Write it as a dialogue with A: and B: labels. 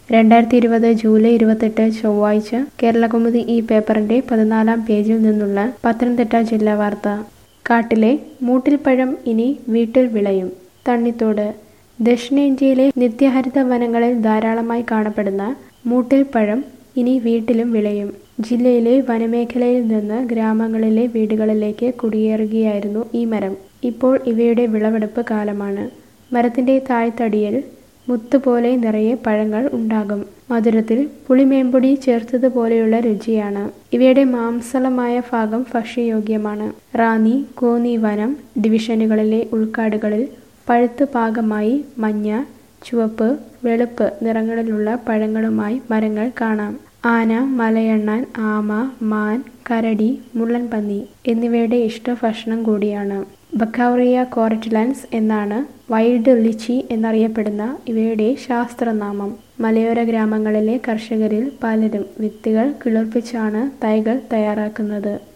A: 2020 July 28 ചൊവ്വാഴ്ച കേരളകൗമുദി ഈ പേപ്പറിന്റെ 14-ാം പേജിൽ നിന്നുള്ള പത്തനംതിട്ട ജില്ലാ വാർത്ത. കാട്ടിലെ മൂട്ടിൽപ്പഴം ഇനി വീട്ടിൽ വിളയും. തണ്ണിത്തോട്. ദക്ഷിണേന്ത്യയിലെ നിത്യഹരിത വനങ്ങളിൽ ധാരാളമായി കാണപ്പെടുന്ന മൂട്ടിൽപ്പഴം ഇനി വീട്ടിലും വിളയും. ജില്ലയിലെ വനമേഖലയിൽ നിന്ന് ഗ്രാമങ്ങളിലെ വീടുകളിലേക്ക് കുടിയേറുകയായിരുന്നു ഈ മരം. ഇപ്പോൾ ഇവയുടെ വിളവെടുപ്പ് കാലമാണ്. മരത്തിന്റെ തായ്തടിയിൽ മുത്തുപോലെ നിറയെ പഴങ്ങൾ ഉണ്ടാകും. മധുരത്തിൽ പുളിമേമ്പൊടി ചേർത്തതുപോലെയുള്ള രുചിയാണ്. ഇവയുടെ മാംസളമായ ഭാഗം ഭക്ഷ്യയോഗ്യമാണ്. റാന്നി, കോന്നി വനം ഡിവിഷനുകളിലെ ഉൾക്കാടുകളിൽ പഴുത്ത് പാകമായി മഞ്ഞ, ചുവപ്പ്, വെളുപ്പ് നിറങ്ങളിലുള്ള പഴങ്ങളുമായി മരങ്ങൾ കാണാം. ആന, മലയണ്ണാൻ, ആമ, മാൻ, കരടി, മുള്ളൻപന്നി എന്നിവയുടെ ഇഷ്ടഭക്ഷണം കൂടിയാണ്. ബക്കൗറിയ കോർട്ടിലൻസ് എന്നാണ് വൈൽഡ് ലിച്ചി എന്നറിയപ്പെടുന്ന ഇവയുടെ ശാസ്ത്രനാമം. മലയോര ഗ്രാമങ്ങളിലെ കർഷകരിൽ പലരും വിത്തുകൾ കിളിർപ്പിച്ചാണ് തൈകൾ തയ്യാറാക്കുന്നത്.